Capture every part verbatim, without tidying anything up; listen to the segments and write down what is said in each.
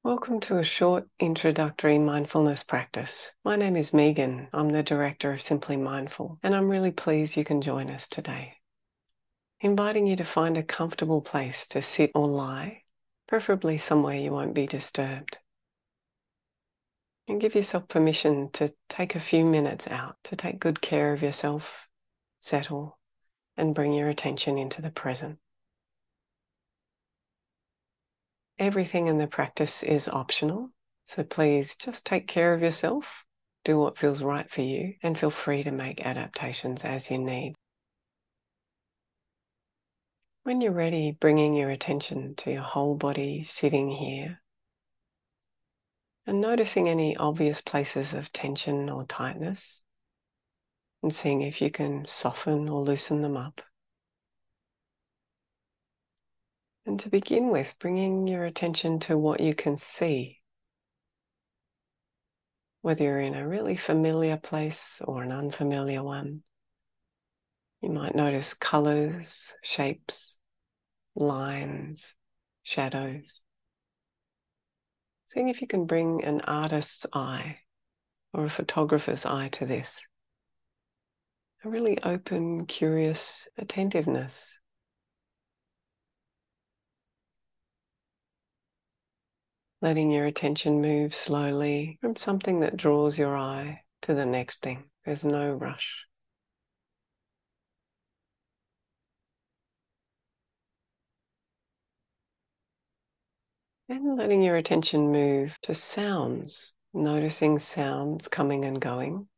Welcome to a short introductory mindfulness practice. My name is Megan. I'm the director of Simply Mindful, and I'm really pleased you can join us today. Inviting you to find a comfortable place to sit or lie, preferably somewhere you won't be disturbed. And give yourself permission to take a few minutes out to take good care of yourself, settle, and bring your attention into the present. Everything in the practice is optional, so please just take care of yourself, do what feels right for you, and feel free to make adaptations as you need. When you're ready, bringing your attention to your whole body sitting here and noticing any obvious places of tension or tightness and seeing if you can soften or loosen them up. And to begin with, bringing your attention to what you can see. Whether you're in a really familiar place or an unfamiliar one, you might notice colors, shapes, lines, shadows. Seeing if you can bring an artist's eye or a photographer's eye to this. A really open, curious attentiveness. Letting your attention move slowly from something that draws your eye to the next thing. There's no rush. And letting your attention move to sounds, noticing sounds coming and going.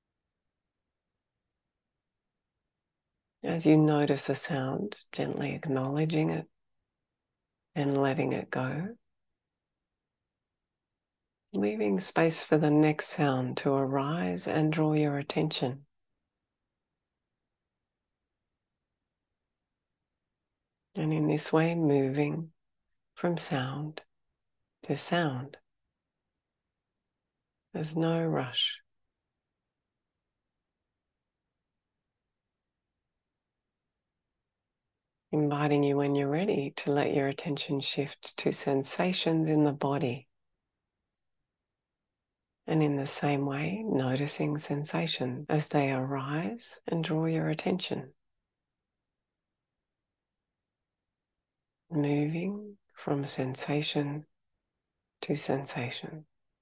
As you notice a sound, gently acknowledging it and letting it go. Leaving space for the next sound to arise and draw your attention. And in this way, moving from sound to sound. There's no rush. Inviting you when you're ready to let your attention shift to sensations in the body. And in the same way, noticing sensations as they arise and draw your attention. Moving from sensation to sensation.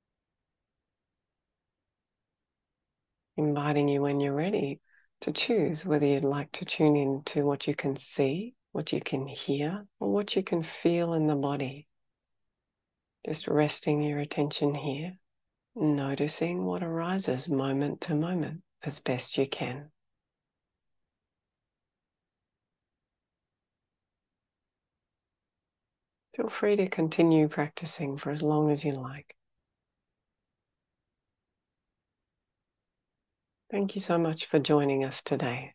Inviting you when you're ready to choose whether you'd like to tune in to what you can see, what you can hear, or what you can feel in the body. Just resting your attention here. Noticing what arises moment to moment as best you can. Feel free to continue practicing for as long as you like. Thank you so much for joining us today.